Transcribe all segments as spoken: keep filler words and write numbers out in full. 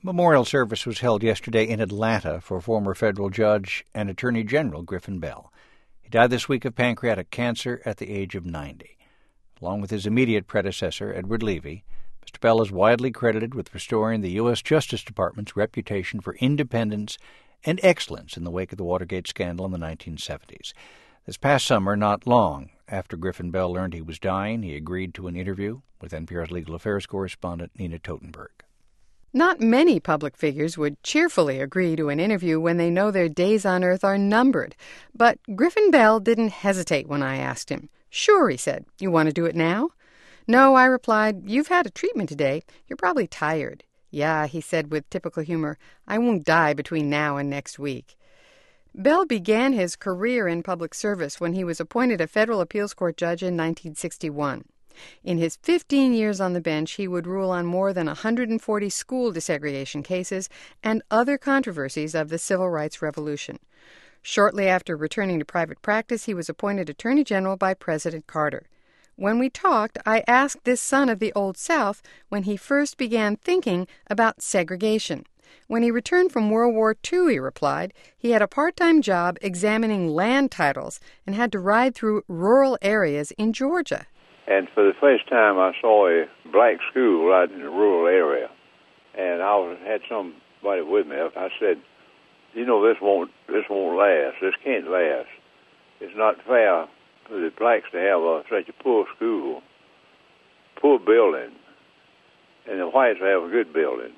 Memorial service was held yesterday in Atlanta for former federal judge and Attorney General Griffin Bell. He died this week of pancreatic cancer at the age of ninety. Along with his immediate predecessor, Edward Levy, Mister Bell is widely credited with restoring the U S Justice Department's reputation for independence and excellence in the wake of the Watergate scandal in the nineteen seventies. This past summer, not long after Griffin Bell learned he was dying, he agreed to an interview with N P R's legal affairs correspondent Nina Totenberg. Not many public figures would cheerfully agree to an interview when they know their days on earth are numbered. But Griffin Bell didn't hesitate when I asked him. "Sure," he said. "You want to do it now?" "No," I replied. "You've had a treatment today. You're probably tired." "Yeah," he said with typical humor. "I won't die between now and next week." Bell began his career in public service when he was appointed a federal appeals court judge in nineteen sixty-one. In his fifteen years on the bench, he would rule on more than one hundred forty school desegregation cases and other controversies of the Civil Rights Revolution. Shortly after returning to private practice, he was appointed Attorney General by President Carter. When we talked, I asked this son of the Old South when he first began thinking about segregation. When he returned from World War Two, he replied, he had a part-time job examining land titles and had to ride through rural areas in Georgia. And for the first time, I saw a black school right in a rural area. And I was, had somebody with me. I said, you know, this won't this won't last. This can't last. It's not fair for the blacks to have a, such a poor school, poor building, and the whites have good buildings.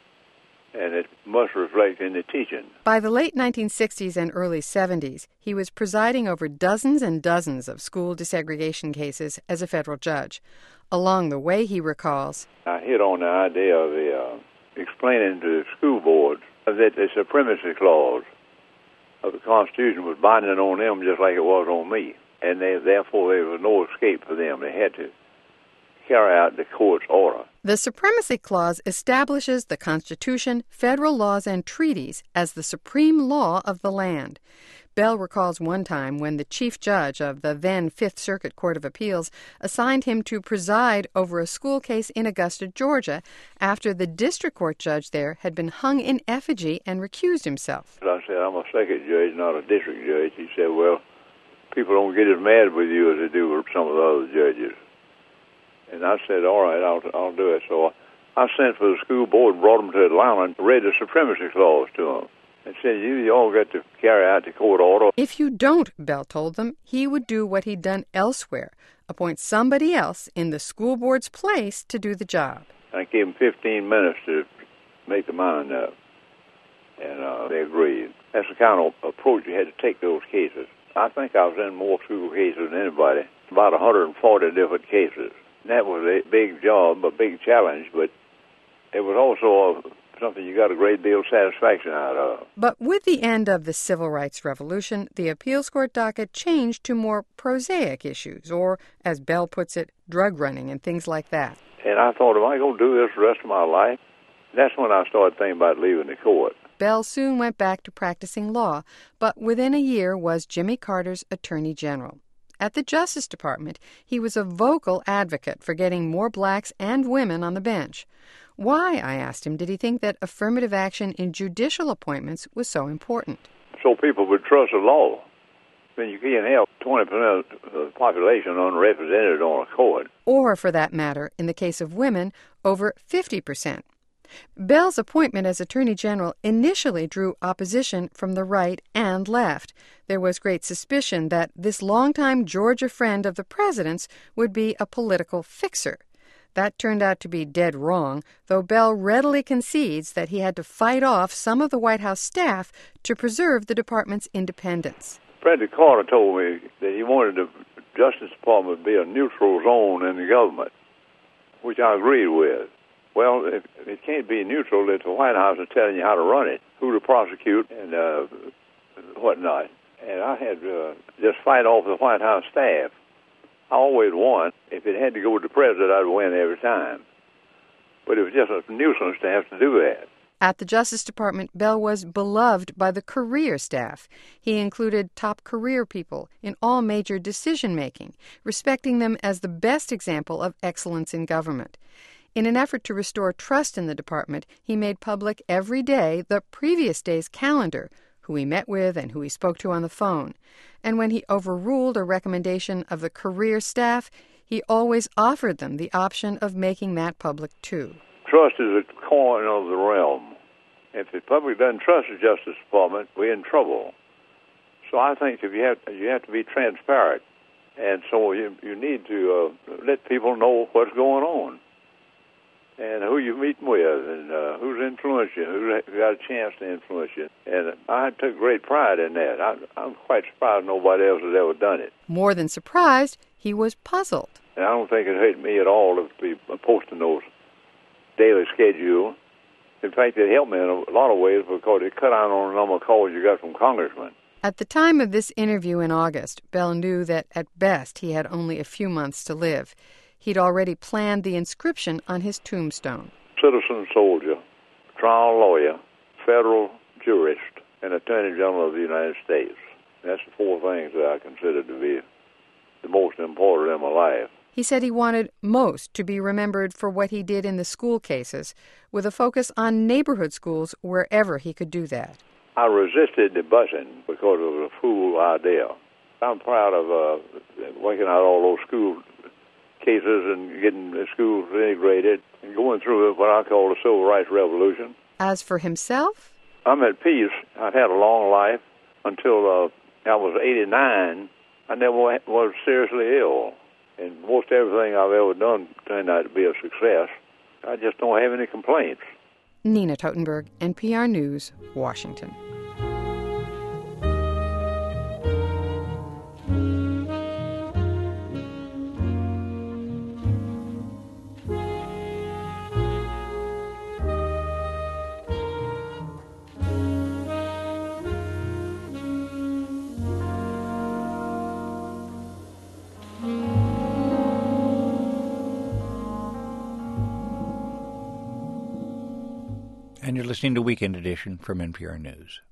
And it must reflect in the teaching. By the late nineteen sixties and early seventies, he was presiding over dozens and dozens of school desegregation cases as a federal judge. Along the way, he recalls, I hit on the idea of the, uh, explaining to the school boards that the supremacy clause of the Constitution was binding on them just like it was on me. And they, therefore there was no escape for them. They had to carry out the court's order. The Supremacy Clause establishes the Constitution, federal laws, and treaties as the supreme law of the land. Bell recalls one time when the chief judge of the then Fifth Circuit Court of Appeals assigned him to preside over a school case in Augusta, Georgia, after the district court judge there had been hung in effigy and recused himself. I said, I'm a circuit judge, not a district judge. He said, well, people don't get as mad with you as they do with some of the other judges. And I said, all right, I'll, I'll do it. So I sent for the school board and brought them to Atlanta and read the Supremacy Clause to them. And said, you, you all got to carry out the court order. If you don't, Bell told them, he would do what he'd done elsewhere, appoint somebody else in the school board's place to do the job. I gave them fifteen minutes to make their mind up. And uh, they agreed. That's the kind of approach you had to take those cases. I think I was in more school cases than anybody, about one hundred forty different cases. That was a big job, a big challenge, but it was also a, something you got a great deal of satisfaction out of. But with the end of the Civil Rights Revolution, the appeals court docket changed to more prosaic issues, or, as Bell puts it, drug running and things like that. And I thought, am I going to do this the rest of my life? That's when I started thinking about leaving the court. Bell soon went back to practicing law, but within a year was Jimmy Carter's Attorney General. At the Justice Department, he was a vocal advocate for getting more blacks and women on the bench. Why, I asked him, did he think that affirmative action in judicial appointments was so important? So people would trust the law. I mean, you can't have twenty percent of the population unrepresented on a court. Or, for that matter, in the case of women, over fifty percent. Bell's appointment as Attorney General initially drew opposition from the right and left. There was great suspicion that this longtime Georgia friend of the president's would be a political fixer. That turned out to be dead wrong, though Bell readily concedes that he had to fight off some of the White House staff to preserve the department's independence. President Carter told me that he wanted the Justice Department to be a neutral zone in the government, which I agreed with. Well, if it can't be neutral if the White House is telling you how to run it, who to prosecute and uh, whatnot. And I had to uh, just fight off the White House staff. I always won. If it had to go with the president, I'd win every time. But it was just a nuisance to have to do that. At the Justice Department, Bell was beloved by the career staff. He included top career people in all major decision-making, respecting them as the best example of excellence in government. In an effort to restore trust in the department, he made public every day the previous day's calendar, who he met with and who he spoke to on the phone. And when he overruled a recommendation of the career staff, he always offered them the option of making that public too. Trust is at the corner of the realm. If the public doesn't trust the Justice Department, we're in trouble. So I think if you have you have to be transparent, and so you you need to uh, let people know what's going on, and who you're meeting with, and uh, who's influencing you, who's got a chance to influence you. And I took great pride in that. I, I'm quite surprised nobody else has ever done it. More than surprised, he was puzzled. And I don't think it hurt me at all to be posting those daily schedule. In fact, it helped me in a lot of ways because it cut down on the number of calls you got from congressmen. At the time of this interview in August, Bell knew that at best he had only a few months to live. He'd already planned the inscription on his tombstone. Citizen soldier, trial lawyer, federal jurist, and attorney general of the United States. That's the four things that I consider to be the most important in my life. He said he wanted most to be remembered for what he did in the school cases, with a focus on neighborhood schools wherever he could do that. I resisted the busing because it was a fool idea. I'm proud of uh, working out all those school cases and getting the schools integrated and going through what I call the Civil Rights Revolution. As for himself? I'm at peace. I've had a long life until uh, I was eighty-nine. I never was seriously ill. And most everything I've ever done turned out to be a success. I just don't have any complaints. Nina Totenberg, N P R News, Washington. And you're listening to Weekend Edition from N P R News.